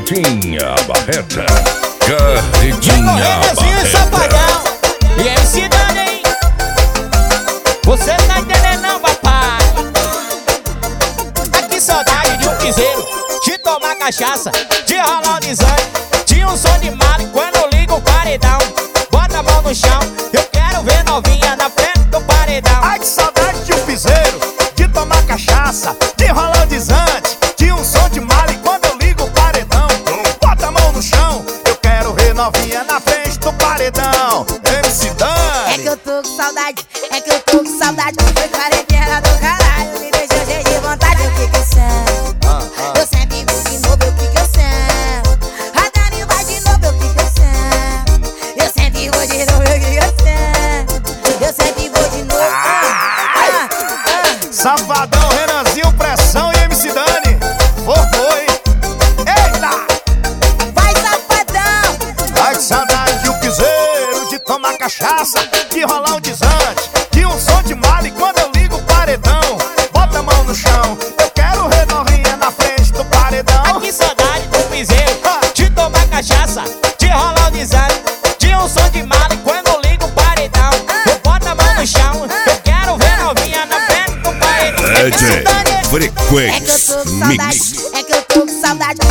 Carretinha Barreta. Carretinha Safadão e MC Dani, hein? Você não tá entendendo não, papai. Aqui saudade de um piseiro, de tomar cachaça, de rolar o desânimo, de um som de mala. E quando eu ligo o paredão, bota a mão no chão, eu quero ver novinha na frente do paredão. Ai, que saudade de um piseiro, de tomar cachaça, de rolar o desante, de um som de mala. E quando eu ligo o paredão, bota a mão no chão, eu quero ver novinha na frente do paredão. MC Dani. É que eu tô com saudade, é que eu tô com saudade. Foi quarentena do caralho, me deixou cheio de vontade. O que que eu sento? Eu sempre vou de novo, o que que eu sento? A Dani vai de novo, o que que eu sento? Eu sempre vou de novo, o que que eu sento? Eu sempre vou de novo. Safadão, Renanzinho, Pressão e MC Dani. Foi. Eita! Vai, safadão! Ai, que saudade de um piseiro, de tomar cachaça, de rolar o desante, de um som de mala. E quando eu ligo o paredão, bota a mão no chão, eu quero ver novinha na frente do paredão. Aqui saudade do piseiro, de tomar cachaça, de rolar o desânimo, de um som de mala. E quando eu ligo o paredão, eu boto a mão no chão, eu quero ver novinha na frente do paredão. DJ É que eu tô Frequência com Mix. saudade, é que eu tô com saudade.